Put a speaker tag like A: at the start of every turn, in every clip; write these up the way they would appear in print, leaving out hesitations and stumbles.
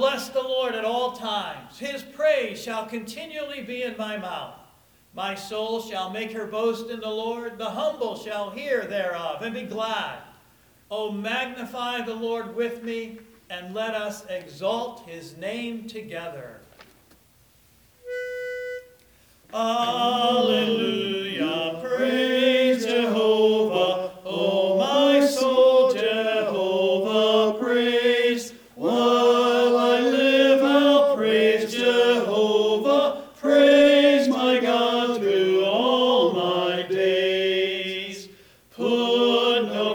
A: bless the Lord at all times. His praise shall continually be in my mouth. My soul shall make her boast in the Lord. The humble shall hear thereof and be glad. O magnify the Lord with me, and let us exalt his name together. Alleluia, praise Jehovah. O my soul, Jehovah praise. While I live, I'll praise Jehovah. Praise my God through all my days. Put no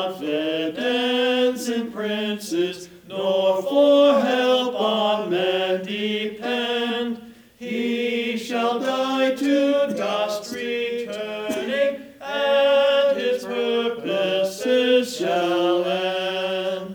A: confidence in princes, nor for help on men depend. He shall die to dust returning, and his purposes shall end.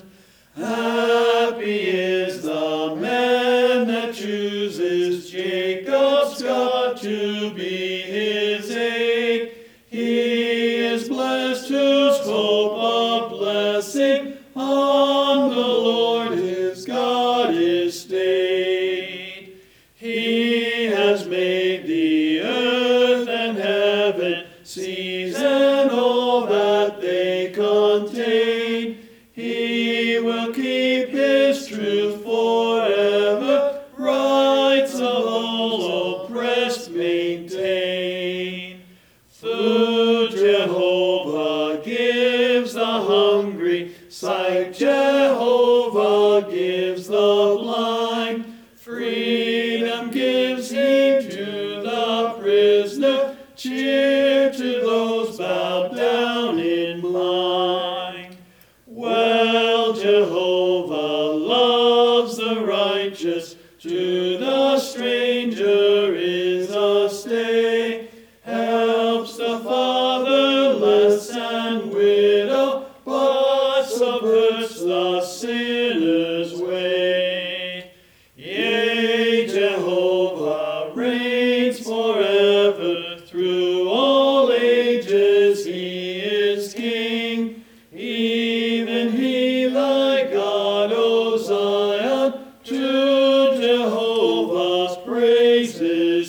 A: Happy is the man that chooses Jacob's God to be his aid. He is blessed whose hope of blessing on the Lord his God is stayed. He has made the earth and heaven, seas and all that they contain. He will keep his truth forever, rights of all oppressed maintain. Food Jehovah gives the hungry, sight Jehovah gives the blind. Freedom gives he to the prisoner, cheer to those bowed down in mind. Well, Jehovah loves the righteous, to the stranger is a stay. Helps the fatherless and widow, but subverts the sinner's way. Yea, Jehovah reigns forever, through all ages he is king. Even he thy God, O Zion, to Jehovah's praises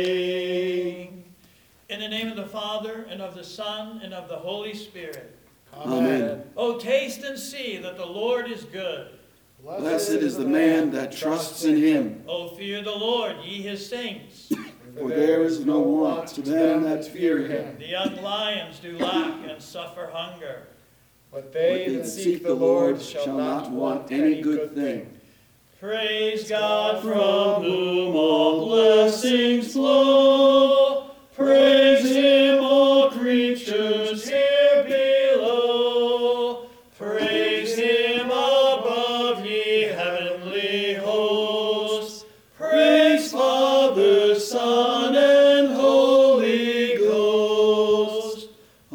A: sing. In the name of the Father, and of the Son, and of the Holy Spirit.
B: Amen.
A: O taste and see that the Lord is good.
B: Blessed is the man that trusts in him.
A: O fear the Lord, ye his saints.
B: For there is no want to them that fear him.
A: The young lions do lack and suffer hunger,
C: But they that seek the Lord shall not want any good thing.
A: Praise God from whom all blessings flow. Praise him, all creatures here below. Praise him above, ye heavenly hosts. Praise Father, Son, and Holy Ghost.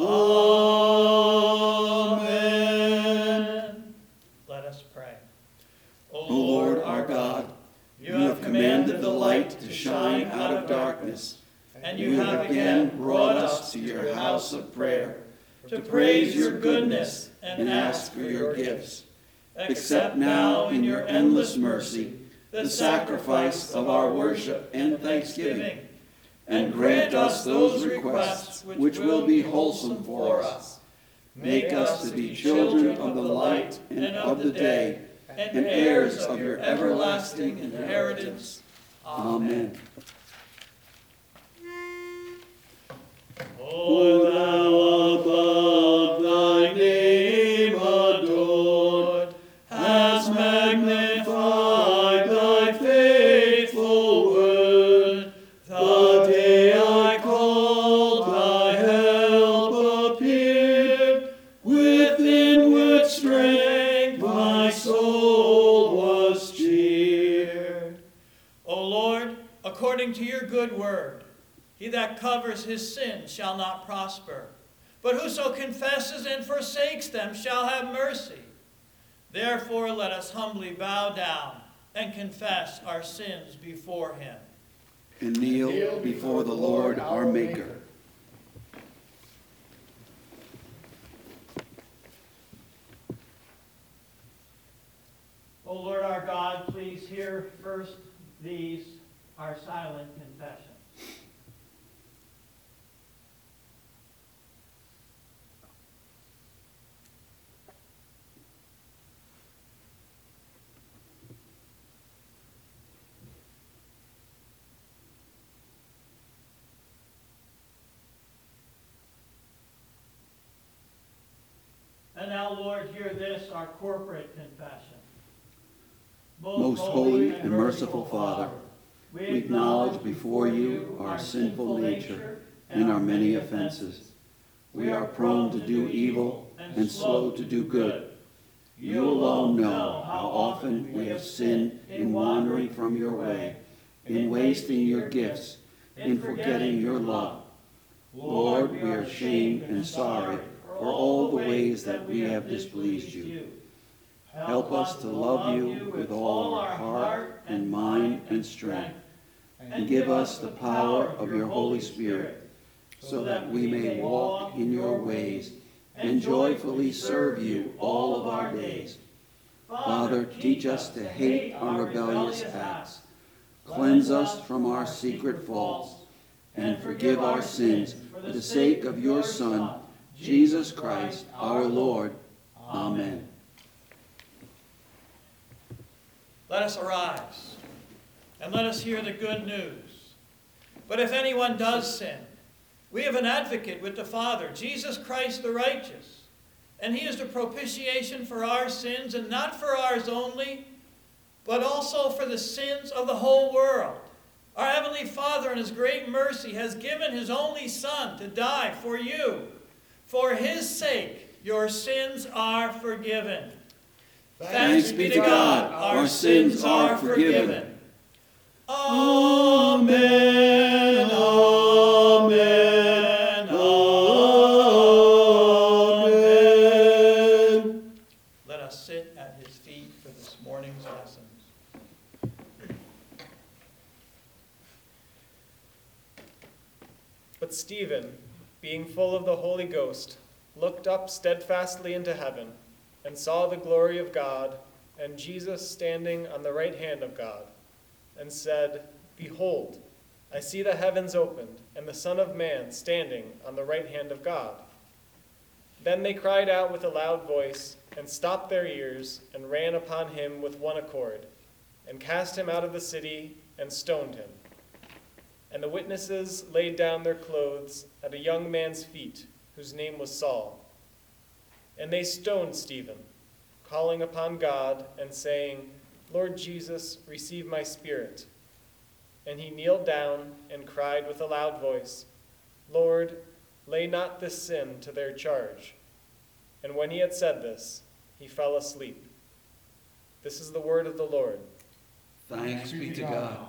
A: Amen. Let us pray.
B: O Lord our God, you have commanded the light to shine out of darkness,
A: and you have again brought us
B: to your house of prayer,
A: to praise your goodness
B: and ask for your gifts.
A: Accept now in your endless mercy
B: the sacrifice of our worship and thanksgiving,
A: and grant us those requests which will be wholesome for us.
B: Make us to be children of the light and of the day,
A: and heirs of your everlasting inheritance.
B: Amen.
A: O thou above thy name adored, hast magnified thy faithful word. The day I called, thy help appeared. With inward strength my soul was cheered. O Lord, according to your good word, he that covers his sins shall not prosper, but whoso confesses and forsakes them shall have mercy. Therefore let us humbly bow down and confess our sins before him.
B: And kneel before the Lord our Maker.
A: O Lord our God, please
D: our silent confession. And now, Lord, hear this, our corporate confession.
C: Most holy and merciful Father, we acknowledge before you our sinful nature and our many offenses. We are prone to do evil and slow to do good. You alone know how often we have sinned in wandering from your way, in wasting your gifts, in forgetting your love. Lord, we are ashamed and sorry for all the ways that we have displeased you. Help us to love you with all our heart and mind and strength, and give us the power of your Holy Spirit, so that we may walk in your ways and joyfully serve you all of our days. Father, teach us to hate our rebellious acts, cleanse us from our secret faults, and forgive our sins for the sake of your Son, Jesus Christ, our Lord. Amen.
D: Let us arise, and let us hear the good news. But if anyone does sin, we have an advocate with the Father, Jesus Christ the righteous. And he is the propitiation for our sins, and not for ours only, but also for the sins of the whole world. Our Heavenly Father, in his great mercy, has given his only Son to die for you. For his sake, your sins are forgiven.
C: Thanks be to God, our sins are forgiven.
D: Amen, amen, amen. Let us sit at his feet for this morning's lessons.
E: But Stephen, being full of the Holy Ghost, looked up steadfastly into heaven, and saw the glory of God, and Jesus standing on the right hand of God, and said, Behold, I see the heavens opened, and the Son of Man standing on the right hand of God. Then they cried out with a loud voice, and stopped their ears, and ran upon him with one accord, and cast him out of the city, and stoned him. And the witnesses laid down their clothes at a young man's feet, whose name was Saul. And they stoned Stephen, calling upon God, and saying, Lord Jesus, receive my spirit. And he kneeled down and cried with a loud voice, Lord, lay not this sin to their charge. And when he had said this, he fell asleep. This is the word of the Lord.
C: Thanks be to God.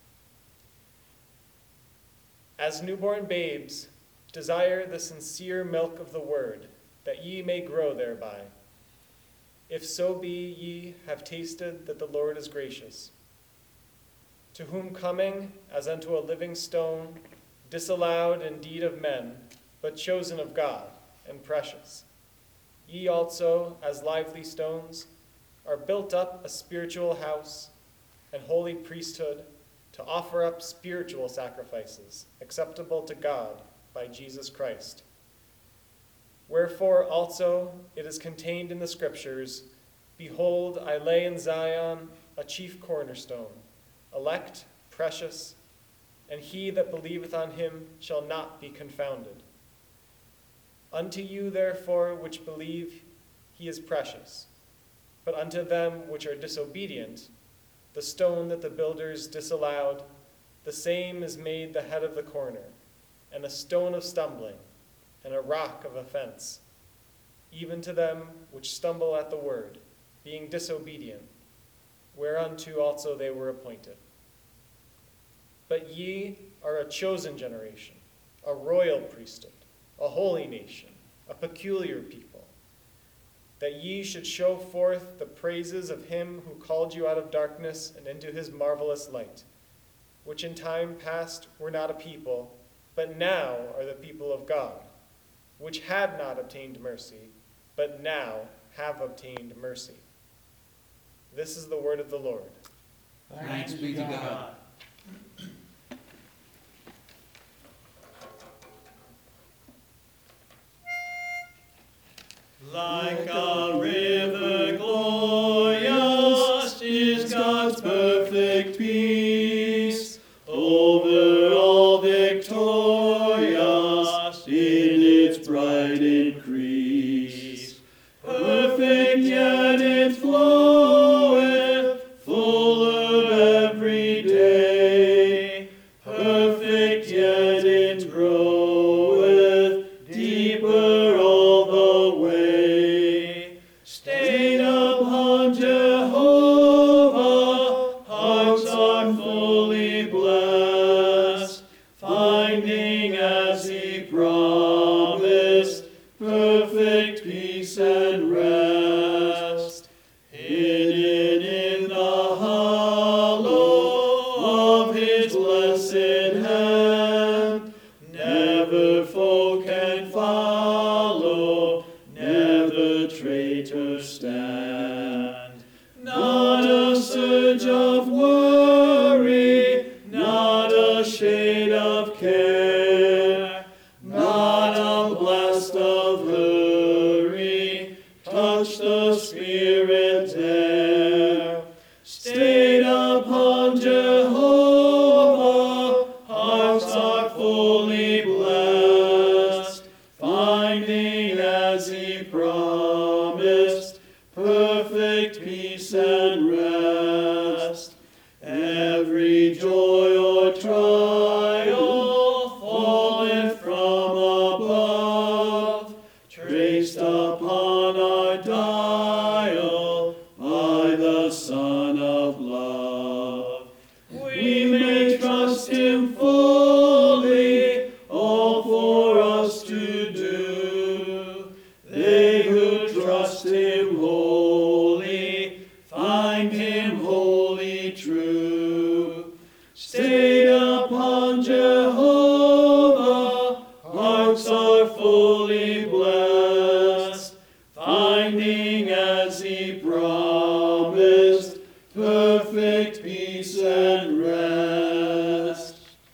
E: As newborn babes, desire the sincere milk of the word, that ye may grow thereby. If so be ye have tasted that the Lord is gracious. To whom coming, as unto a living stone, disallowed indeed of men, but chosen of God, and precious. Ye also, as lively stones, are built up a spiritual house, and holy priesthood, to offer up spiritual sacrifices, acceptable to God by Jesus Christ. Wherefore also it is contained in the Scriptures, Behold, I lay in Zion a chief cornerstone, elect, precious, and he that believeth on him shall not be confounded. Unto you therefore which believe he is precious, but unto them which are disobedient, the stone that the builders disallowed, the same is made the head of the corner, and a stone of stumbling, and a rock of offense, even to them which stumble at the word, being disobedient, whereunto also they were appointed. But ye are a chosen generation, a royal priesthood, a holy nation, a peculiar people, that ye should show forth the praises of him who called you out of darkness and into his marvelous light, which in time past were not a people, but now are the people of God, which had not obtained mercy, but now have obtained mercy. This is the word of the Lord.
C: Thanks be to God.
A: perfect peace, over all victorious in its bright increase. Perfect yet it floweth, full of every day. Perfect yet it groweth, deeper all the way. Stayed upon Jehovah, hearts are fully blessed, finding as he promised, perfect peace and rest. Hidden in the hollow of his blessed hand, never foe can follow, never traitor stand. Not a surge of worry, not a shade of care, not a blast of hurry, touch the Spirit's air. Stayed upon Jehovah, hearts are fully blessed, finding as he promised, perfect peace and rest. Every joy or trial falleth from above, traced upon our dial by the Son of Love. We may trust him fully, all for us to do. They who trust him wholly, find him wholly true. Stayed upon Jehovah, hearts are fully blessed, finding as he promised, perfect peace and rest.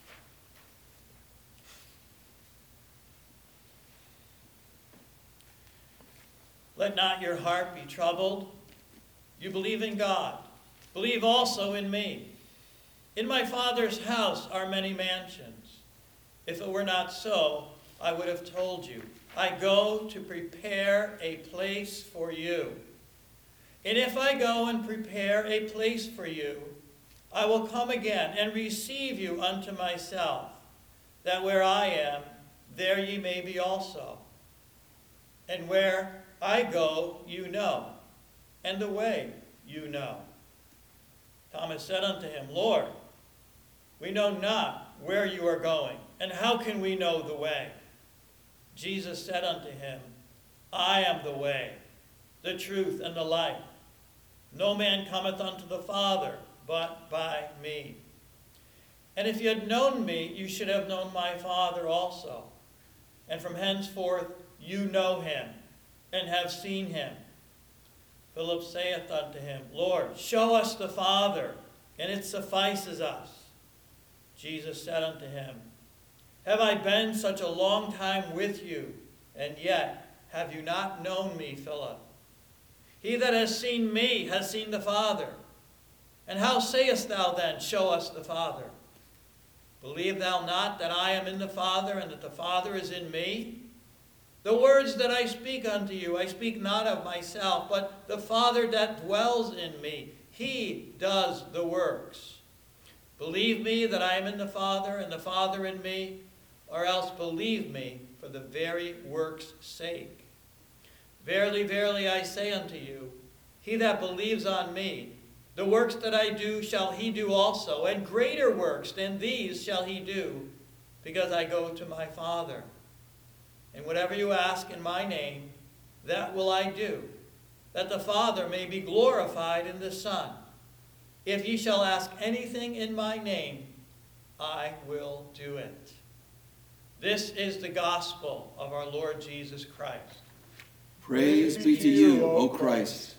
D: Let not your heart be troubled. You believe in God. Believe also in me. In my Father's house are many mansions. If it were not so, I would have told you. I go to prepare a place for you. And if I go and prepare a place for you, I will come again and receive you unto myself, that where I am, there ye may be also. And where I go, you know, and the way you know. Thomas said unto him, Lord, we know not where you are going, and how can we know the way? Jesus said unto him, I am the way, the truth, and the life. No man cometh unto the Father but by me. And if you had known me, you should have known my Father also. And from henceforth you know him, and have seen him. Philip saith unto him, Lord, show us the Father, and it suffices us. Jesus said unto him, Have I been such a long time with you, and yet have you not known me, Philip? He that has seen me has seen the Father. And how sayest thou then, Show us the Father? Believe thou not that I am in the Father, and that the Father is in me? The words that I speak unto you, I speak not of myself, but the Father that dwells in me, he does the works. Believe me that I am in the Father, and the Father in me, or else believe me for the very work's sake. Verily, verily, I say unto you, he that believes on me, the works that I do shall he do also, and greater works than these shall he do, because I go to my Father. And whatever you ask in my name, that will I do, that the Father may be glorified in the Son. If ye shall ask anything in my name, I will do it. This is the gospel of our Lord Jesus Christ.
C: Praise be to you, O Christ.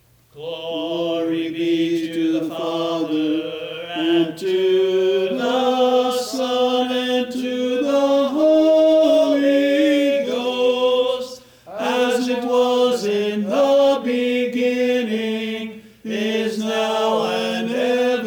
A: Glory be to the Father, and to the Son, and to the Holy Ghost, as it was in the beginning, is now, and ever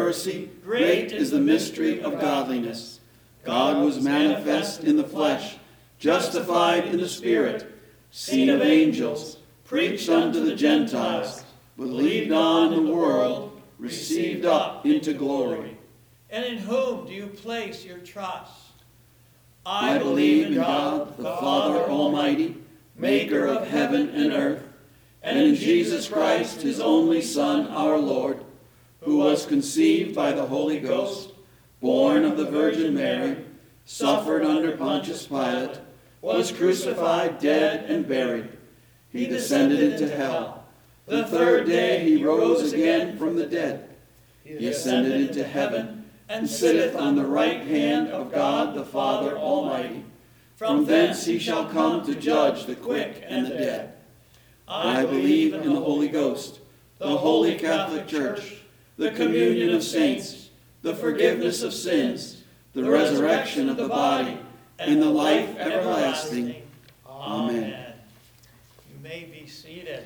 C: mercy, great is the mystery of godliness. God was manifest in the flesh, justified in the Spirit, seen of angels, preached unto the Gentiles, believed on in the world, received up into glory.
D: And in whom do you place your trust?
C: I believe in God, the Father Almighty, maker of heaven and earth, and in Jesus Christ, his only Son, our Lord, who was conceived by the Holy Ghost, born of the Virgin Mary, suffered under Pontius Pilate, was crucified, dead, and buried. He descended into hell. The third day he rose again from the dead. He ascended into heaven, and sitteth on the right hand of God the Father Almighty. From thence he shall come to judge the quick and the dead. I believe in the Holy Ghost, the Holy Catholic Church, the communion of saints, the forgiveness of sins, the resurrection of the body, and the life everlasting. Amen.
D: You may be seated.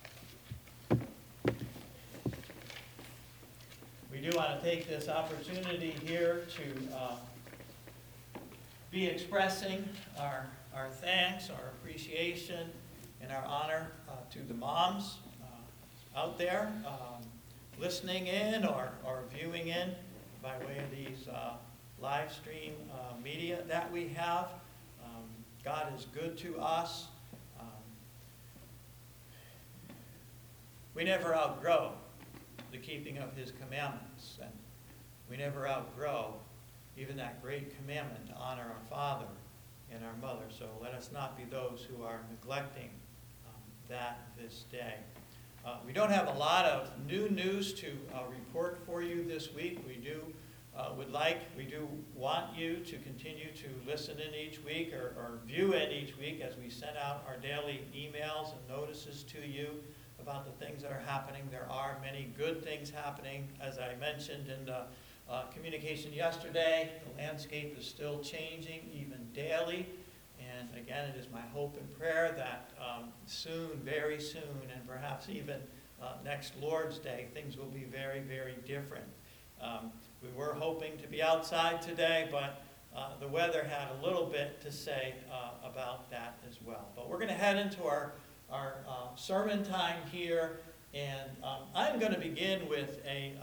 D: We do want to take this opportunity here to be expressing our thanks, our appreciation, and our honor to the moms out there listening in or viewing in by way of these live stream media that we have. God is good to us. We never outgrow the keeping of his commandments, and we never outgrow even that great commandment to honor our father and our mother. So let us not be those who are neglecting that this day. We don't have a lot of new news to report for you this week. We do want you to continue to listen in each week or view in each week as we send out our daily emails and notices to you about the things that are happening. There are many good things happening. As I mentioned in the communication yesterday, the landscape is still changing even daily. And again, it is my hope and prayer that soon, very soon, and perhaps even next Lord's Day, things will be very, very different. We were hoping to be outside today, but the weather had a little bit to say about that as well. But we're going to head into our sermon time here, and I'm going to begin with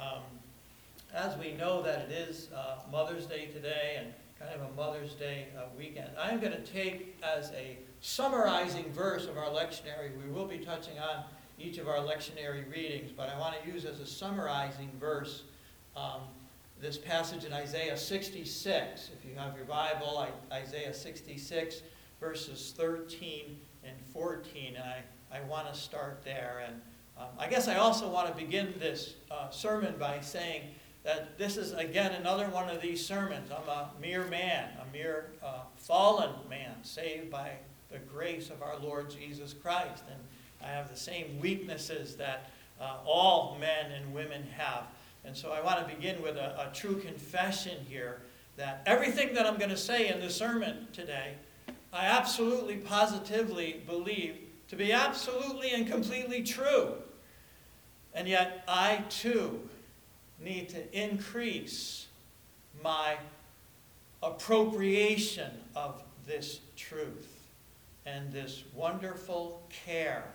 D: as we know that it is Mother's Day today, and kind of a Mother's Day weekend, I'm going to take as a summarizing verse of our lectionary. We will be touching on each of our lectionary readings, but I want to use as a summarizing verse this passage in Isaiah 66. If you have your Bible, Isaiah 66, verses 13 and 14, and I want to start there. And I guess I also want to begin this sermon by saying that this is, again, another one of these sermons. I'm a mere man, a mere fallen man, saved by the grace of our Lord Jesus Christ. And I have the same weaknesses that all men and women have. And so I want to begin with a true confession here that everything that I'm going to say in the sermon today, I absolutely, positively believe to be absolutely and completely true. And yet I, too, need to increase my appropriation of this truth and this wonderful care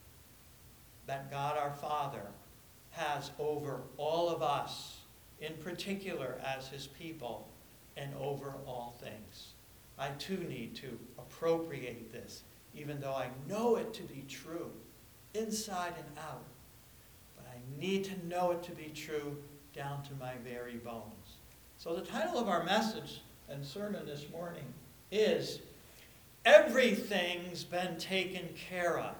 D: that God our Father has over all of us, in particular as his people, and over all things. I too need to appropriate this, even though I know it to be true, inside and out. But I need to know it to be true down to my very bones. So the title of our message and sermon this morning is Everything's Been Taken Care of.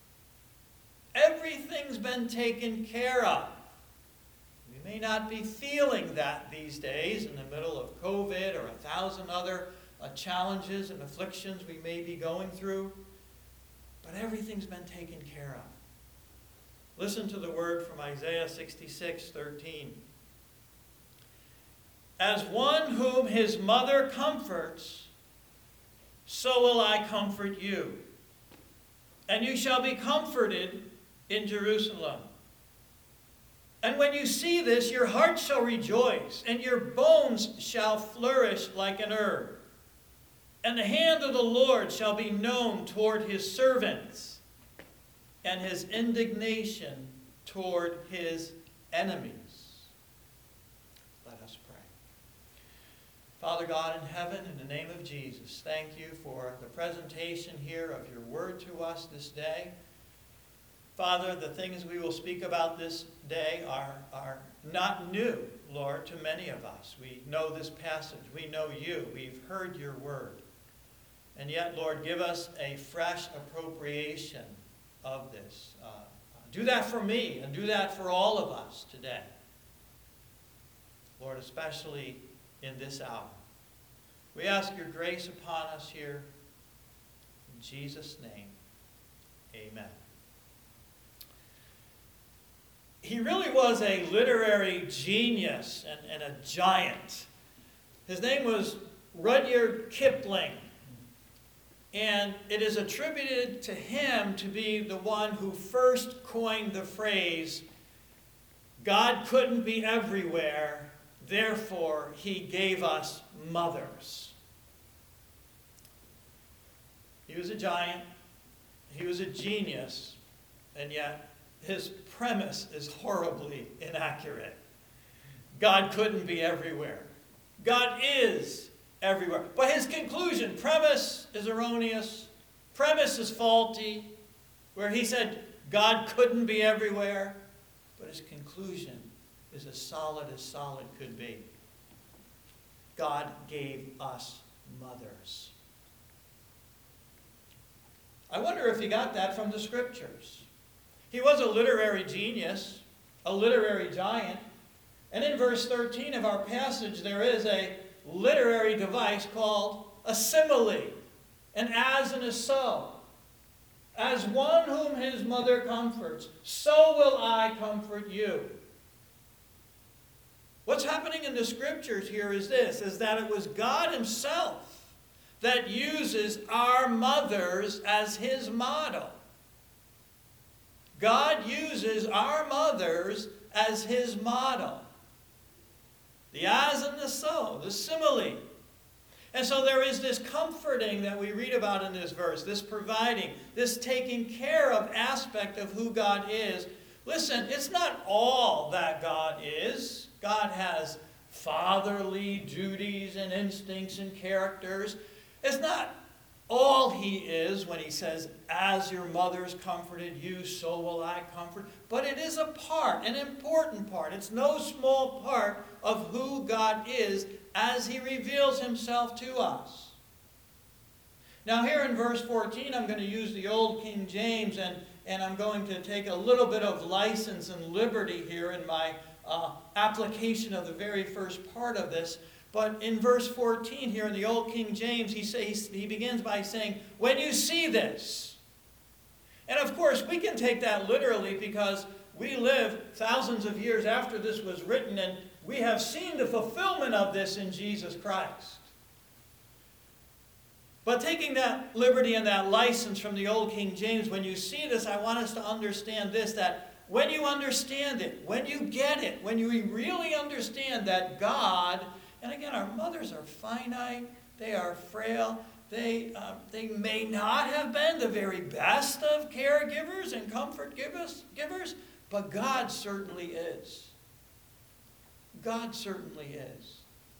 D: Everything's been taken care of. We may not be feeling that these days in the middle of COVID or 1,000 other challenges and afflictions we may be going through, but everything's been taken care of. Listen to the word from Isaiah 66:13. As one whom his mother comforts, so will I comfort you. And you shall be comforted in Jerusalem. And when you see this, your heart shall rejoice, and your bones shall flourish like an herb. And the hand of the Lord shall be known toward his servants, and his indignation toward his enemies. Let us pray. Father God in heaven, in the name of Jesus, thank you for the presentation here of your word to us this day. Father, the things we will speak about this day are not new, Lord, to many of us. We know this passage. We know you. We've heard your word. And yet, Lord, give us a fresh appropriation of this. Do that for me and do that for all of us today. Lord, especially in this hour. We ask your grace upon us here. In Jesus' name, amen. He really was a literary genius and a giant. His name was Rudyard Kipling. And it is attributed to him to be the one who first coined the phrase, God couldn't be everywhere, therefore he gave us mothers. He was a giant, he was a genius, and yet his premise is horribly inaccurate. God couldn't be everywhere. God is everywhere. But his conclusion, premise is erroneous, premise is faulty, where he said God couldn't be everywhere, but his conclusion is as solid could be. God gave us mothers. I wonder if he got that from the scriptures. He was a literary genius, a literary giant, and in verse 13 of our passage there is a literary device called a simile, an as and a so. As one whom his mother comforts, so will I comfort you. What's happening in the scriptures here is this, is that it was God himself that uses our mothers as his model. God uses our mothers as his model. The as and the so, the simile. And so there is this comforting that we read about in this verse, this providing, this taking care of aspect of who God is. Listen, it's not all that God is. God has fatherly duties and instincts and characters. It's not all he is when he says, as your mothers comforted you, so will I comfort. But it is a part, an important part. It's no small part of who God is as he reveals himself to us. Now here in verse 14, I'm going to use the Old King James, and I'm going to take a little bit of license and liberty here in my application of the very first part of this. But in verse 14 here in the Old King James, he begins by saying, when you see this. And of course, we can take that literally because we live thousands of years after this was written, and we have seen the fulfillment of this in Jesus Christ. But taking that liberty and that license from the Old King James, when you see this, I want us to understand this, that when you understand it, when you get it, when you really understand that God, and again, our mothers are finite, they are frail, they may not have been the very best of caregivers and comfort givers, but God certainly is. God certainly is.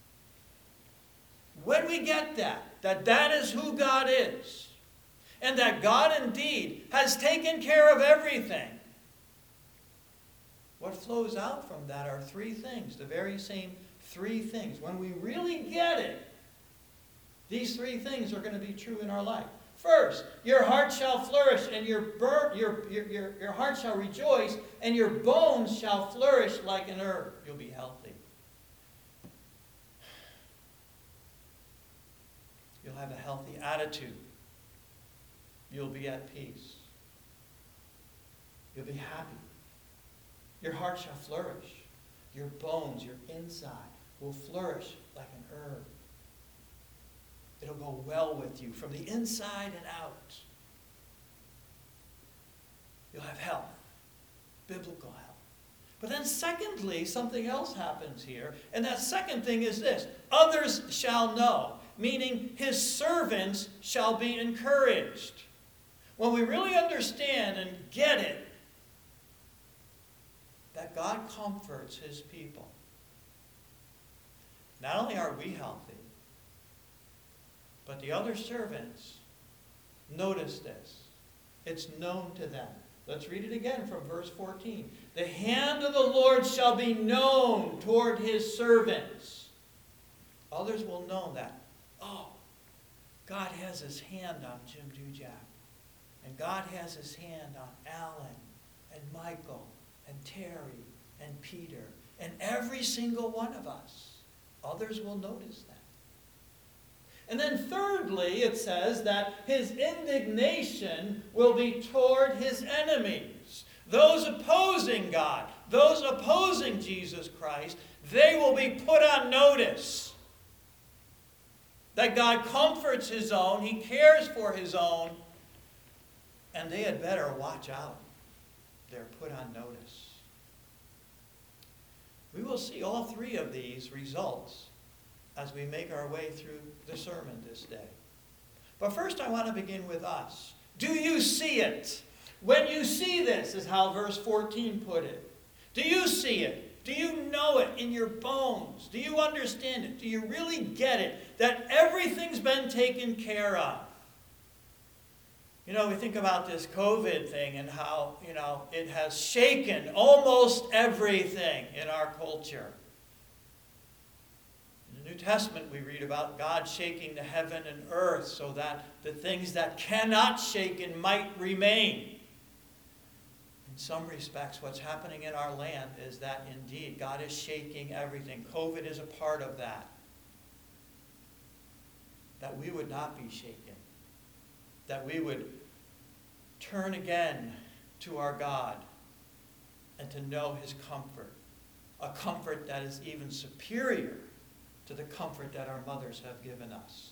D: When we get that is who God is, and that God indeed has taken care of everything, what flows out from that are three things, the very same three things. When we really get it, these three things are going to be true in our life. First, your heart shall flourish, and your heart shall rejoice, and your bones shall flourish like an herb. You'll be healthy. You'll have a healthy attitude. You'll be at peace. You'll be happy. Your heart shall flourish. Your bones, your inside, will flourish like an herb. It'll go well with you from the inside and out. You'll have health, biblical health. But then secondly, something else happens here. And that second thing is this: others shall know, meaning his servants shall be encouraged. When we really understand and get it, that God comforts his people, not only are we healthy, but the other servants, notice this, it's known to them. Let's read it again from verse 14. The hand of the Lord shall be known toward his servants. Others will know that. Oh, God has his hand on Jim Dujak. And God has his hand on Alan and Michael and Terry and Peter and every single one of us. Others will notice that. And then thirdly, it says that his indignation will be toward his enemies. Those opposing God, those opposing Jesus Christ, they will be put on notice. That God comforts his own, he cares for his own, and they had better watch out. They're put on notice. We will see all three of these results as we make our way through the sermon this day. But first I want to begin with us. Do you see it? When you see this, is how verse 14 put it. Do you see it? Do you know it in your bones? Do you understand it? Do you really get it? That everything's been taken care of. You know, we think about this COVID thing and how, it has shaken almost everything in our culture. In the New Testament, we read about God shaking the heaven and earth so that the things that cannot shaken might remain. In some respects, what's happening in our land is that indeed God is shaking everything. COVID is a part of that. That we would not be shaken. That we would turn again to our God and to know his comfort. A comfort that is even superior to the comfort that our mothers have given us.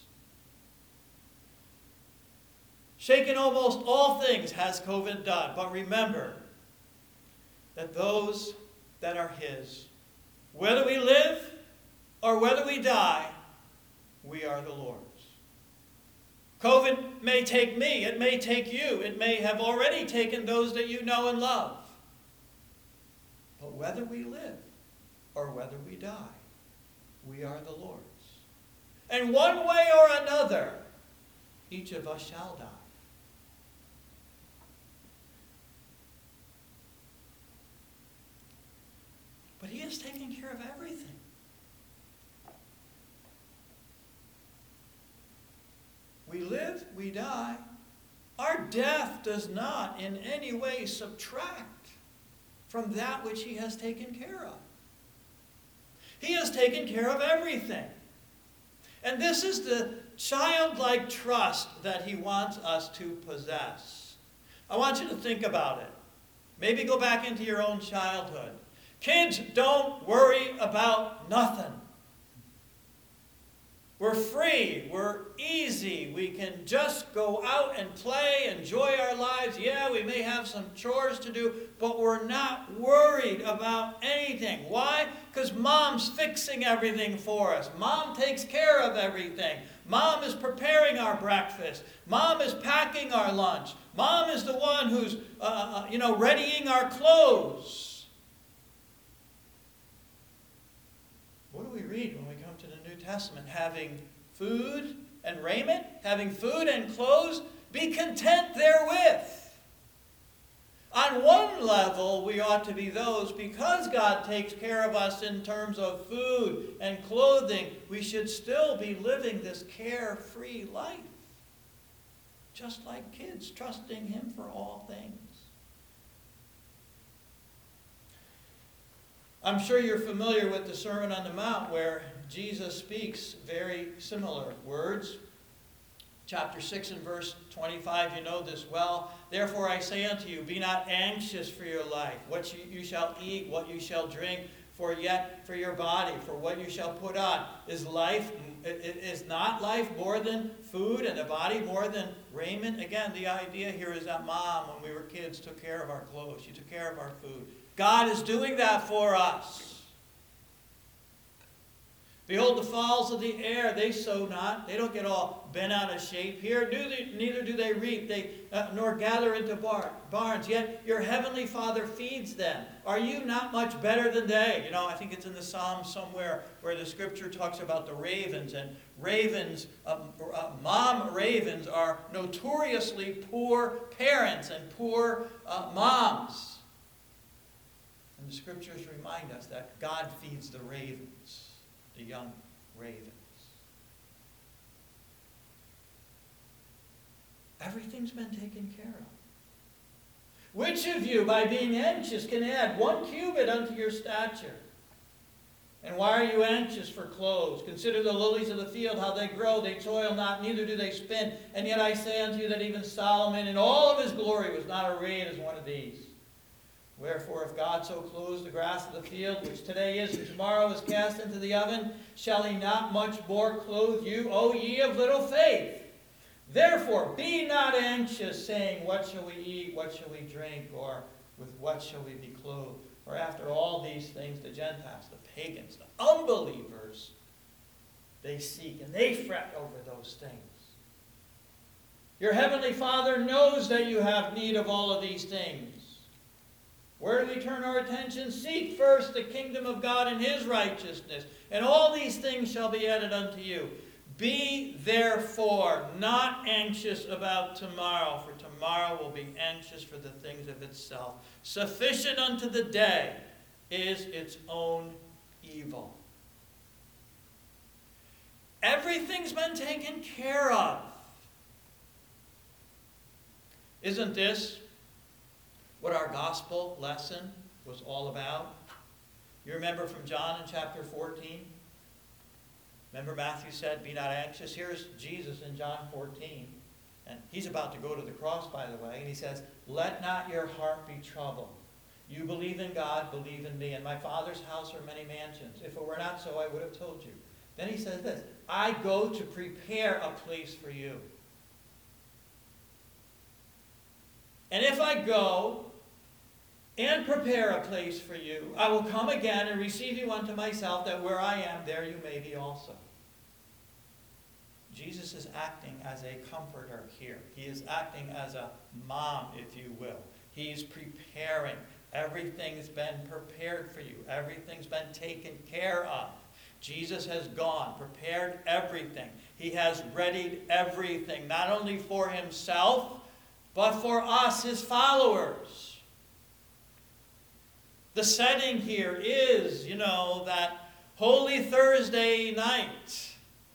D: Shaken almost all things has COVID done, but remember that those that are his, whether we live or whether we die, we are the Lord's. COVID may take me, it may take you, it may have already taken those that you know and love. But whether we live or whether we die, we are the Lord's. And one way or another, each of us shall die. But he is taking care of everything. We live, we die. Our death does not in any way subtract from that which he has taken care of. He has taken care of everything. And this is the childlike trust that he wants us to possess. I want you to think about it. Maybe go back into your own childhood. Kids don't worry about nothing. We're free. We're easy. We can just go out and play, enjoy our lives. Yeah, we may have some chores to do, but we're not worried about anything. Why? Because Mom's fixing everything for us. Mom takes care of everything. Mom is preparing our breakfast. Mom is packing our lunch. Mom is the one who's, readying our clothes. What do we read when we come to the New Testament? Having food and raiment, having food and clothes, be content therewith. On one level, we ought to be those, because God takes care of us in terms of food and clothing, we should still be living this carefree life. Just like kids, trusting him for all things. I'm sure you're familiar with the Sermon on the Mount, where Jesus speaks very similar words. Chapter 6 and verse 25, you know this well. Therefore I say unto you, be not anxious for your life, what you shall eat, what you shall drink, for yet for your body, for what you shall put on. Is not life more than food, and the body more than raiment? Again, the idea here is that Mom, when we were kids, took care of our clothes. She took care of our food. God is doing that for us. Behold the fowls of the air, they sow not, they don't get all bent out of shape here, neither do they reap, nor gather into barns, yet your heavenly Father feeds them. Are you not much better than they? I think it's in the Psalms somewhere where the scripture talks about the ravens, and ravens, mom ravens are notoriously poor parents and poor moms. And the scriptures remind us that God feeds the ravens, the young ravens. Everything's been taken care of. Which of you, by being anxious, can add 1 cubit unto your stature? And why are you anxious for clothes? Consider the lilies of the field, how they grow. They toil not, neither do they spin. And yet I say unto you that even Solomon in all of his glory was not arrayed as one of these. Wherefore, if God so clothes the grass of the field, which today is and tomorrow is cast into the oven, shall he not much more clothe you, O ye of little faith? Therefore, be not anxious, saying, what shall we eat, what shall we drink, or with what shall we be clothed? For after all these things the Gentiles, the pagans, the unbelievers, they seek and they fret over those things. Your heavenly Father knows that you have need of all of these things. Where do we turn our attention? Seek first the kingdom of God and his righteousness, and all these things shall be added unto you. Be therefore not anxious about tomorrow, for tomorrow will be anxious for the things of itself. Sufficient unto the day is its own evil. Everything's been taken care of. Isn't this what our gospel lesson was all about? You remember from John in chapter 14? Remember Matthew said, be not anxious. Here's Jesus in John 14. And he's about to go to the cross, by the way. And he says, let not your heart be troubled. You believe in God, believe in me. In my Father's house are many mansions. If it were not so, I would have told you. Then he says this, I go to prepare a place for you. And if I go and prepare a place for you, I will come again and receive you unto myself, that where I am, there you may be also. Jesus is acting as a comforter here. He is acting as a mom, if you will. He's preparing. Everything's been prepared for you. Everything's been taken care of. Jesus has gone, prepared everything. He has readied everything, not only for himself, but for us, his followers. The setting here is, that Holy Thursday night,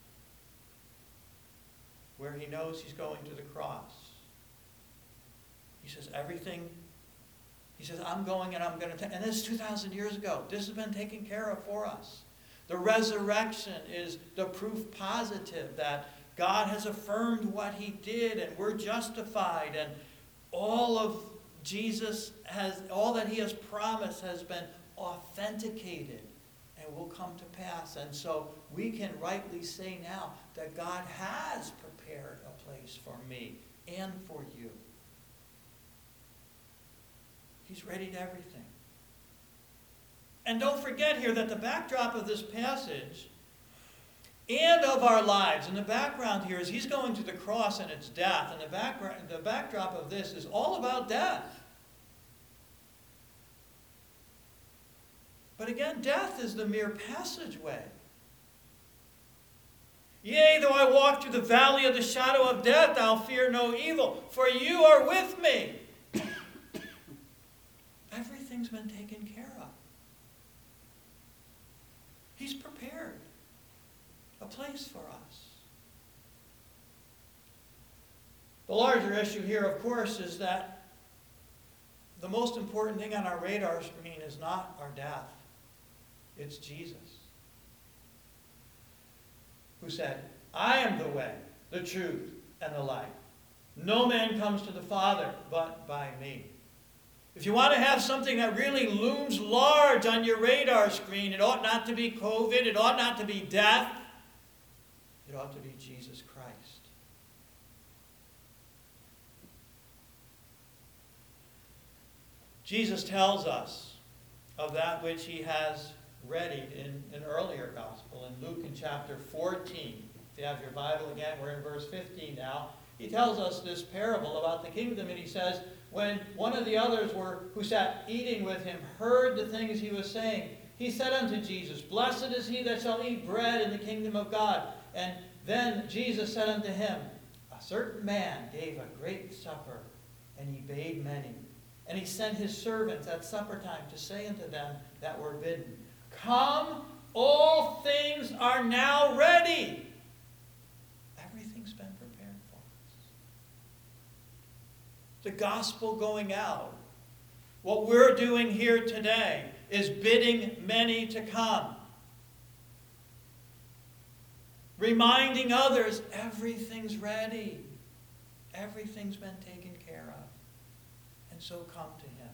D: where he knows he's going to the cross. He says, I'm going and I'm going to, and this is 2,000 years ago. This has been taken care of for us. The resurrection is the proof positive that God has affirmed what he did and we're justified, and all of Jesus all that he has promised has been authenticated and will come to pass. And so we can rightly say now that God has prepared a place for me and for you. He's readied everything. And don't forget here that the backdrop of this passage and of our lives, and the background here is he's going to the cross and its death, and the backdrop of this is all about death. But again, death is the mere passageway. Yea, though I walk through the valley of the shadow of death, I'll fear no evil, for you are with me. Everything's been taken care of. He's prepared a place for us. The larger issue here, of course, is that the most important thing on our radar screen is not our death. It's Jesus, who said, I am the way, the truth, and the life. No man comes to the Father but by me. If you want to have something that really looms large on your radar screen, it ought not to be COVID, it ought not to be death, it ought to be Jesus Christ. Jesus tells us of that which he has readied in an earlier gospel, in Luke in chapter 14. If you have your Bible again, we're in verse 15 now. He tells us this parable about the kingdom, and he says, when one of the others who sat eating with him heard the things he was saying, he said unto Jesus, Blessed is he that shall eat bread in the kingdom of God. And then Jesus said unto him, A certain man gave a great supper, and he bade many. And he sent his servants at supper time to say unto them that were bidden, Come, all things are now ready. Everything's been prepared for us. The gospel going out. What we're doing here today is bidding many to come. Reminding others, everything's ready. Everything's been taken care of. And so come to him.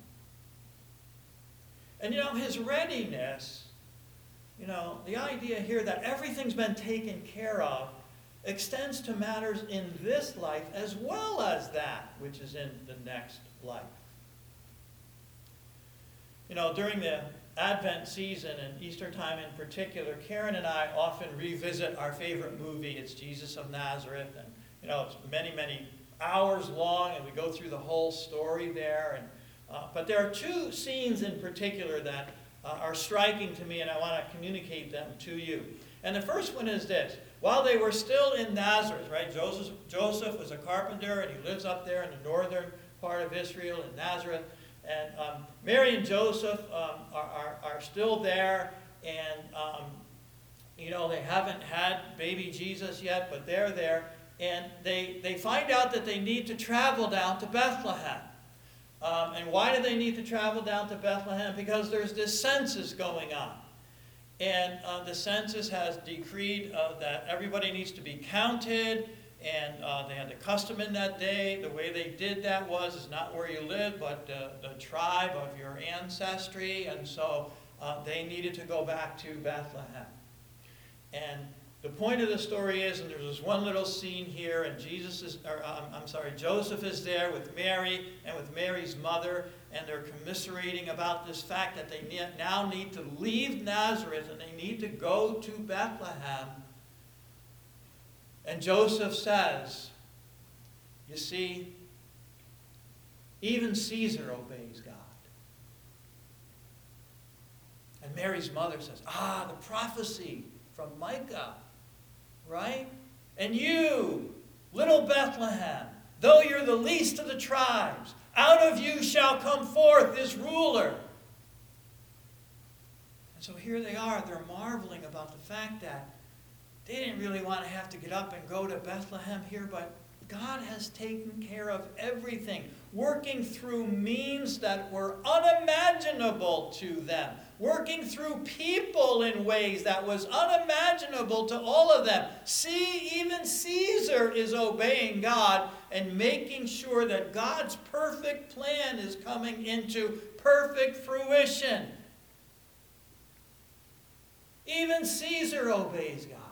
D: And his readiness, the idea here that everything's been taken care of extends to matters in this life as well as that which is in the next life. During the Advent season and Easter time in particular, Karen and I often revisit our favorite movie, It's Jesus of Nazareth. And, it's many, many hours long, and we go through the whole story there. But there are two scenes in particular that are striking to me, and I want to communicate them to you. And the first one is this. While they were still in Nazareth, right? Joseph was a carpenter, and he lives up there in the northern part of Israel in Nazareth. And Mary and Joseph are still there, and they haven't had baby Jesus yet, but they're there. And they find out that they need to travel down to Bethlehem. And why do they need to travel down to Bethlehem? Because there's this census going on. And the census has decreed that everybody needs to be counted. And they had the custom in that day. The way they did that is not where you live, but the tribe of your ancestry. And so they needed to go back to Bethlehem. And the point of the story is, and there's this one little scene here, and Joseph is there with Mary and with Mary's mother, and they're commiserating about this fact that they now need to leave Nazareth and they need to go to Bethlehem. And Joseph says, you see, even Caesar obeys God. And Mary's mother says, the prophecy from Micah, right? And you, little Bethlehem, though you're the least of the tribes, out of you shall come forth this ruler. And so here they are, they're marveling about the fact that they didn't really want to have to get up and go to Bethlehem here, but God has taken care of everything, working through means that were unimaginable to them, working through people in ways that was unimaginable to all of them. See, even Caesar is obeying God and making sure that God's perfect plan is coming into perfect fruition. Even Caesar obeys God.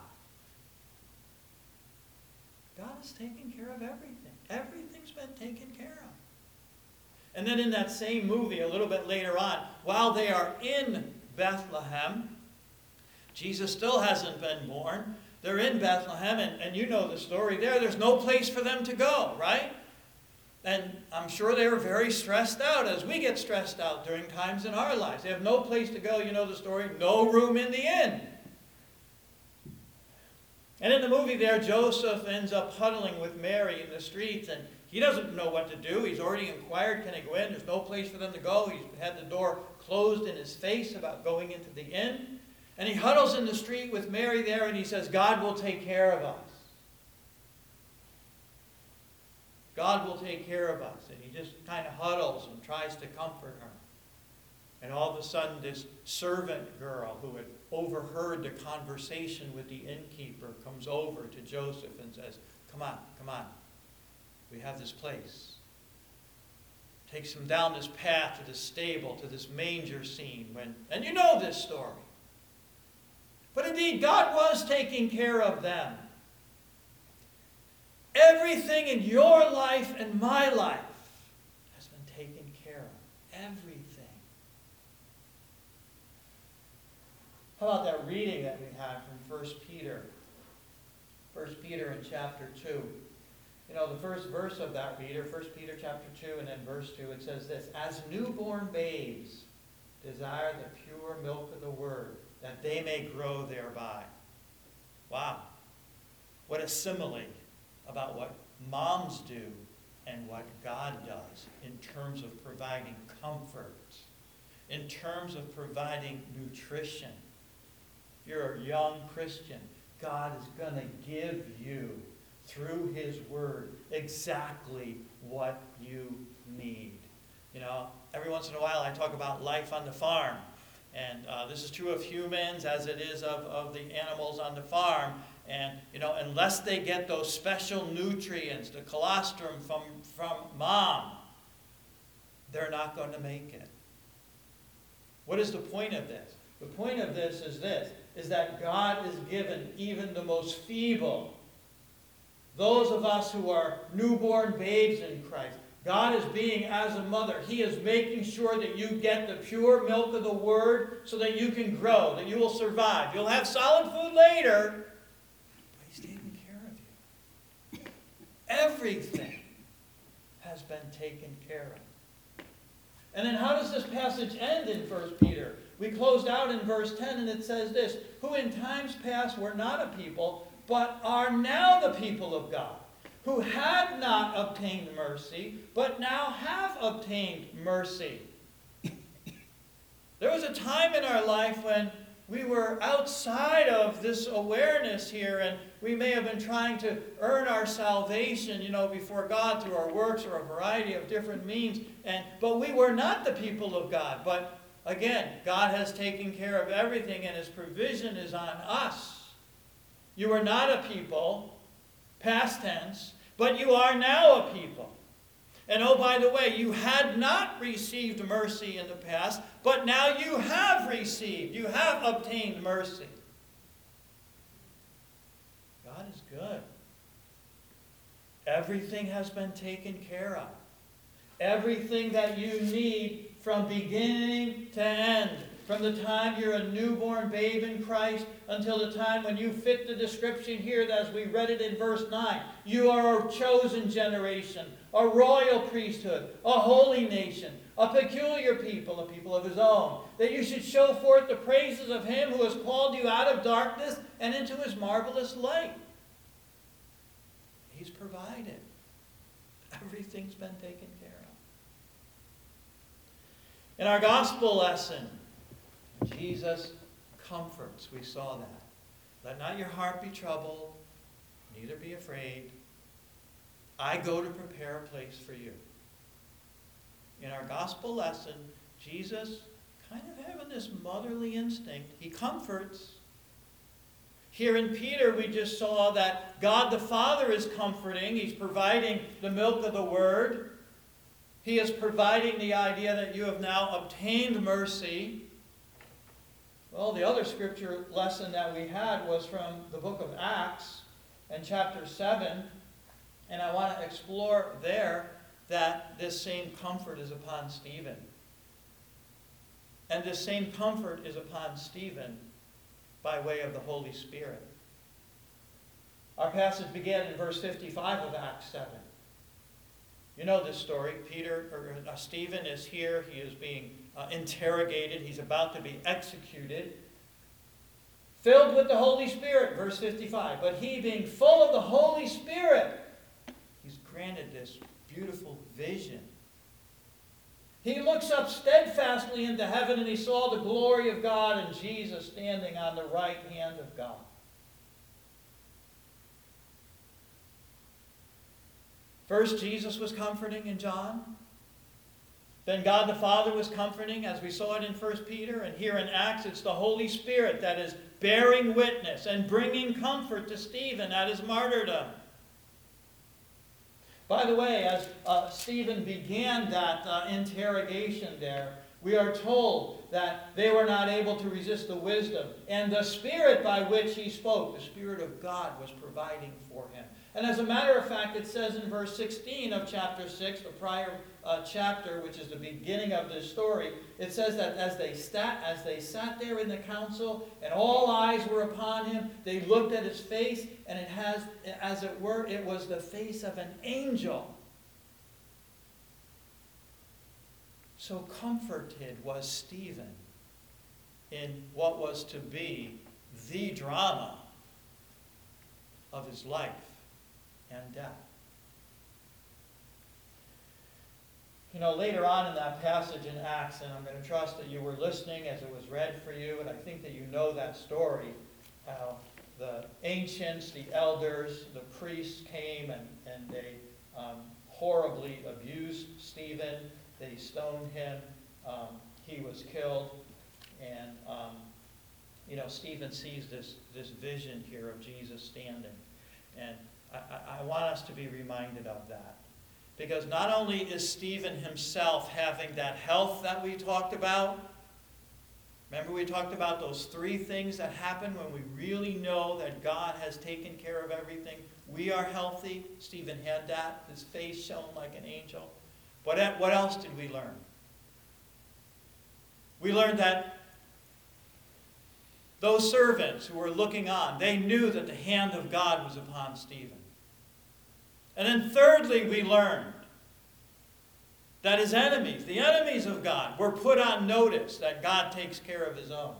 D: God is taking care of everything. Everything's been taken care of. And then in that same movie, a little bit later on, while they are in Bethlehem, Jesus still hasn't been born. They're in Bethlehem, and you know the story there. There's no place for them to go, right? And I'm sure they were very stressed out, as we get stressed out during times in our lives. They have no place to go. You know the story. No room in the inn. And in the movie there, Joseph ends up huddling with Mary in the streets, and he doesn't know what to do. He's already inquired, can I go in? There's no place for them to go. He's had the door closed in his face about going into the inn. And he huddles in the street with Mary there, and he says, God will take care of us. God will take care of us. And he just kind of huddles and tries to comfort her. And all of a sudden, this servant girl who had overheard the conversation with the innkeeper comes over to Joseph and says, come on. We have this place. Takes him down this path to the stable, to this manger scene. And you know this story. But indeed, God was taking care of them. Everything in your life and my life has been taken care of. Everything. How about that reading that we had from 1 Peter? 1 Peter in chapter 2. You know, the first verse of that reader, 1 Peter chapter 2 and then verse 2, it says this, "As newborn babes desire the pure milk of the word, that they may grow thereby." Wow. What a simile about what moms do and what God does in terms of providing comfort, in terms of providing nutrition. If you're a young Christian, God is going to give you, through his word, exactly what you need. You know, every once in a while I talk about life on the farm. And this is true of humans as it is of the animals on the farm. And, you know, unless they get those special nutrients, the colostrum from mom, they're not going to make it. What is the point of this? The point of this, is that God has given even the most feeble, those of us who are newborn babes in Christ, God is being as a mother. He is making sure that you get the pure milk of the word so that you can grow, that you will survive. You'll have solid food later, but he's taking care of you. Everything has been taken care of. And then how does this passage end in 1 Peter? We closed out in verse 10 and it says this, "Who in times past were not a people, but are now the people of God, who had not obtained mercy, but now have obtained mercy." There was a time in our life when we were outside of this awareness here, and we may have been trying to earn our salvation, you know, before God through our works or a variety of different means, but we were not the people of God. But again, God has taken care of everything, and his provision is on us. You are not a people, past tense, but you are now a people. And oh, by the way, you had not received mercy in the past, but now you have received. You have obtained mercy. God is good. Everything has been taken care of. Everything that you need from beginning to end. From the time you're a newborn babe in Christ until the time when you fit the description here as we read it in verse 9. You are a chosen generation, a royal priesthood, a holy nation, a peculiar people, a people of his own, that you should show forth the praises of him who has called you out of darkness and into his marvelous light. He's provided. Everything's been taken care of. In our gospel lesson, Jesus comforts. We saw that. Let not your heart be troubled, neither be afraid. I go to prepare a place for you. In our gospel lesson, Jesus, kind of having this motherly instinct, he comforts. Here in Peter, we just saw that God the Father is comforting. He's providing the milk of the word. He is providing the idea that you have now obtained mercy. Well, the other scripture lesson that we had was from the book of Acts and chapter 7. And I want to explore there that this same comfort is upon Stephen. And this same comfort is upon Stephen by way of the Holy Spirit. Our passage began in verse 55 of Acts 7. You know this story. Stephen is here. He is being interrogated. He's about to be executed. Filled with the Holy Spirit, verse 55. But he, being full of the Holy Spirit, he's granted this beautiful vision. He looks up steadfastly into heaven, and he saw the glory of God and Jesus standing on the right hand of God. First, Jesus was comforting in John. Then God the Father was comforting, as we saw it in 1 Peter. And here in Acts, it's the Holy Spirit that is bearing witness and bringing comfort to Stephen at his martyrdom. By the way, as Stephen began that interrogation there, We are told that they were not able to resist the wisdom. And the Spirit by which he spoke, the Spirit of God, was providing for him. And as a matter of fact, it says in verse 16 of chapter 6, the prior chapter, which is the beginning of this story, it says that as they sat there in the council and all eyes were upon him, they looked at his face, and it has, as it were, it was the face of an angel. So comforted was Stephen in what was to be the drama of his life and death. You know, later on in that passage in Acts, and I'm going to trust that you were listening as it was read for you, and I think that you know that story, how the ancients, the elders, the priests came and they horribly abused Stephen. They stoned him. He was killed. And, Stephen sees this vision here of Jesus standing. And I want us to be reminded of that. Because not only is Stephen himself having that health that we talked about. Remember we talked about those 3 things that happen when we really know that God has taken care of everything. We are healthy. Stephen had that. His face shone like an angel. What else did we learn? We learned that those servants who were looking on, they knew that the hand of God was upon Stephen. And then thirdly, we learned that his enemies, the enemies of God, were put on notice that God takes care of his own.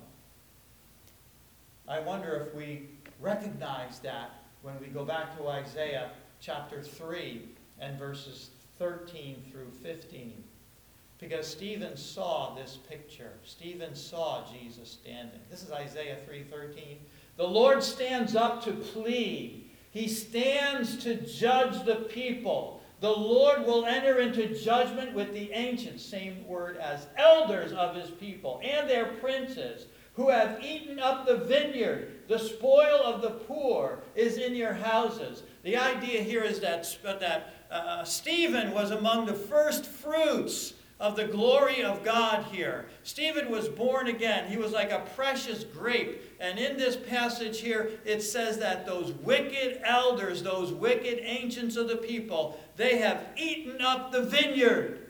D: I wonder if we recognize that when we go back to Isaiah chapter 3 and verses 13 through 15. Because Stephen saw this picture. Stephen saw Jesus standing. This is Isaiah 3:13. The Lord stands up to plead. He stands to judge the people. The Lord will enter into judgment with the ancients, same word as elders of his people, and their princes, who have eaten up the vineyard. The spoil of the poor is in your houses. The idea here is that Stephen was among the first fruits of the glory of God here. Stephen was born again. He was like a precious grape. And in this passage here, it says that those wicked elders, those wicked ancients of the people, they have eaten up the vineyard.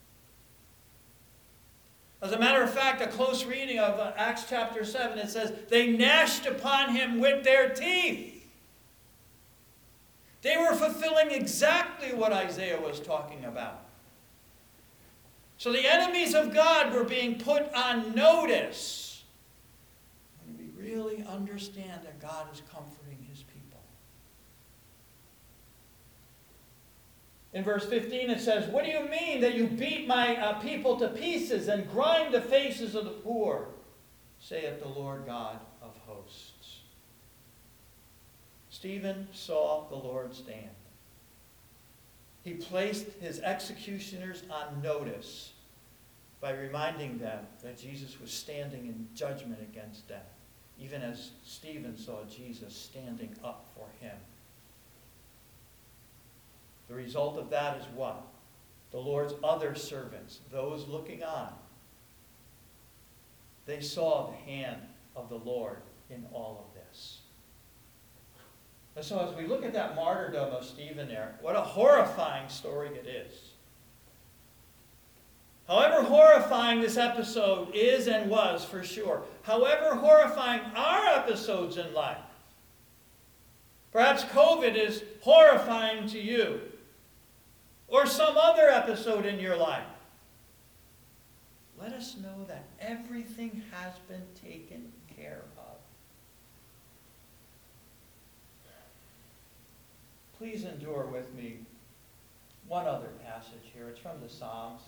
D: As a matter of fact, a close reading of Acts chapter 7, it says, they gnashed upon him with their teeth. They were fulfilling exactly what Isaiah was talking about. So the enemies of God were being put on notice when we really understand that God is comforting his people. In verse 15 it says, what do you mean that you beat my people to pieces and grind the faces of the poor, saith the Lord God of hosts. Stephen saw the Lord stand. He placed his executioners on notice by reminding them that Jesus was standing in judgment against them, even as Stephen saw Jesus standing up for him. The result of that is what? The Lord's other servants, those looking on, they saw the hand of the Lord in all of this. And so as we look at that martyrdom of Stephen there, what a horrifying story it is. However horrifying this episode is and was for sure, however horrifying our episodes in life, perhaps COVID is horrifying to you, or some other episode in your life, let us know that everything has been taken care of. Please endure with me one other passage here. It's from the Psalms.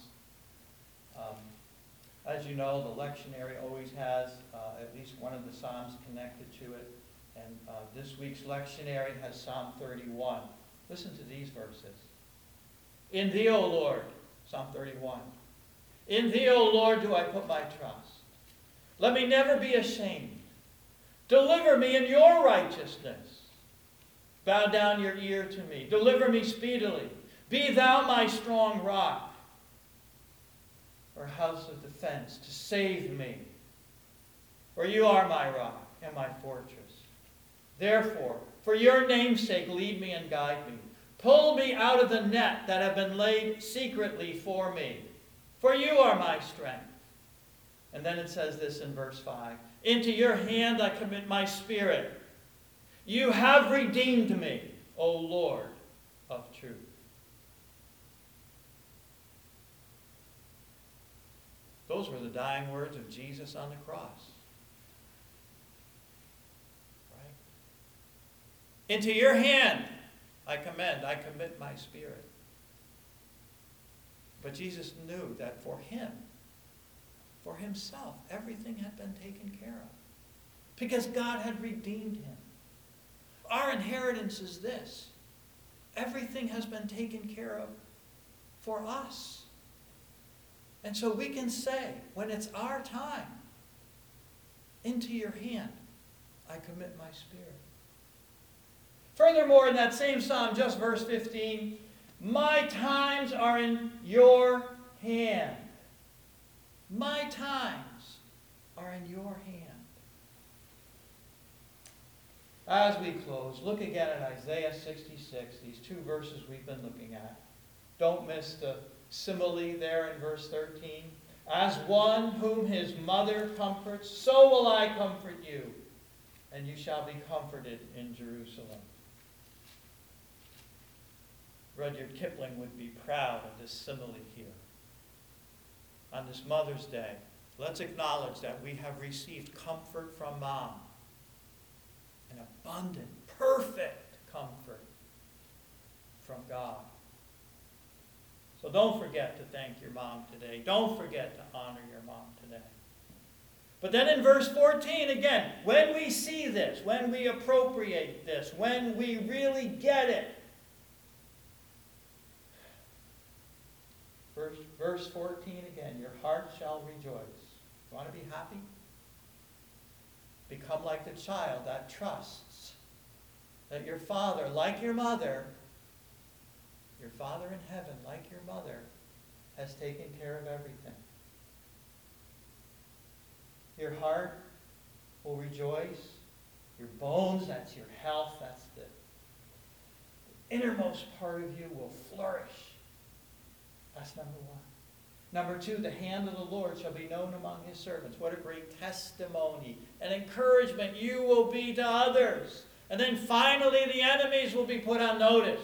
D: As you know, the lectionary always has at least one of the Psalms connected to it. And this week's lectionary has Psalm 31. Listen to these verses. In thee, O Lord, Psalm 31. In thee, O Lord, do I put my trust. Let me never be ashamed. Deliver me in your righteousness. Bow down your ear to me. Deliver me speedily. Be thou my strong rock. or house of defense to save me. For you are my rock and my fortress. Therefore, for your name's sake, lead me and guide me. Pull me out of the net that have been laid secretly for me. For you are my strength. And then it says this in verse 5. Into your hand I commit my spirit. You have redeemed me, O Lord of truth. Those were the dying words of Jesus on the cross. Right? Into your hand I commit my spirit. But Jesus knew that for him, for himself, everything had been taken care of. Because God had redeemed him. Our inheritance is this. Everything has been taken care of for us. And so we can say, when it's our time, into your hand I commit my spirit. Furthermore, in that same psalm, just verse 15, my times are in your hand. My times are in your hand. As we close, look again at Isaiah 66, these two verses we've been looking at. Don't miss the simile there in verse 13. As one whom his mother comforts, so will I comfort you, and you shall be comforted in Jerusalem. Rudyard Kipling would be proud of this simile here. On this Mother's Day, let's acknowledge that we have received comfort from Mom. An abundant, perfect comfort from God. So don't forget to thank your mom today. Don't forget to honor your mom today. But then in verse 14 again, when we see this, when we appropriate this, when we really get it, verse 14 again, your heart shall rejoice. You want to be happy? Become like the child that trusts that your father, like your mother, your Father in heaven, like your mother, has taken care of everything. Your heart will rejoice. Your bones, that's your health, that's the innermost part of you will flourish. That's number one. Number two, the hand of the Lord shall be known among his servants. What a great testimony and encouragement you will be to others. And then finally, the enemies will be put on notice.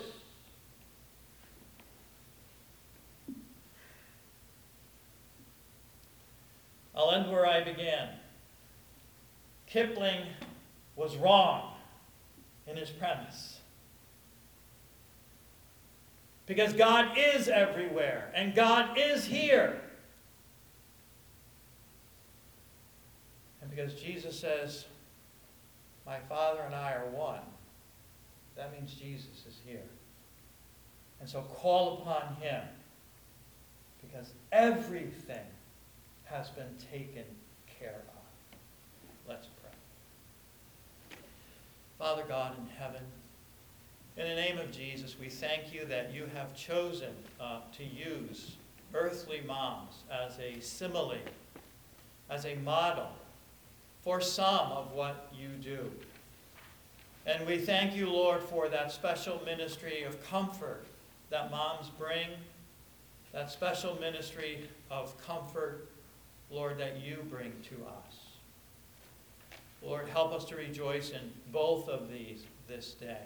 D: I'll end where I began. Kipling was wrong in his premise. Because God is everywhere, and God is here. And because Jesus says, my Father and I are one, that means Jesus is here. And so call upon him, because everything has been taken care of. Let's pray. Father God in heaven, in the name of Jesus, we thank you that you have chosen to use earthly moms as a simile, as a model for some of what you do. And we thank you, Lord, for that special ministry of comfort that moms bring, that special ministry of comfort, Lord, that you bring to us. Lord, help us to rejoice in both of these this day.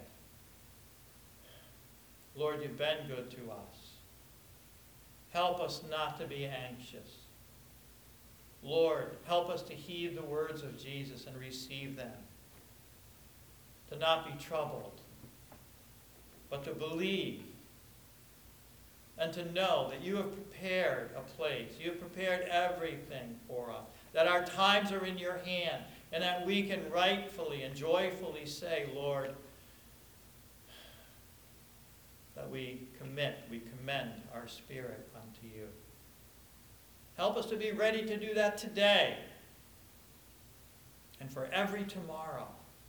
D: Lord, you've been good to us. Help us not to be anxious. Lord, help us to heed the words of Jesus and receive them. To not be troubled, but to believe and to know that you have prepared a place. You have prepared everything for us. That our times are in your hand and that we can rightfully and joyfully say, Lord, that we commend our spirit unto you. Help us to be ready to do that today and for every tomorrow.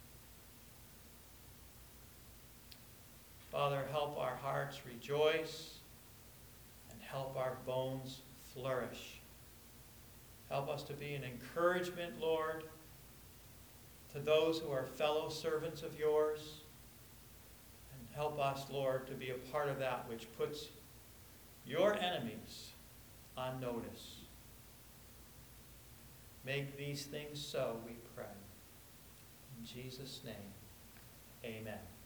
D: Father, help our hearts rejoice and help our bones flourish Help us to be an encouragement, Lord, to those who are fellow servants of yours. And help us, Lord, to be a part of that which puts your enemies on notice. Make these things so, we pray. In Jesus' name, amen.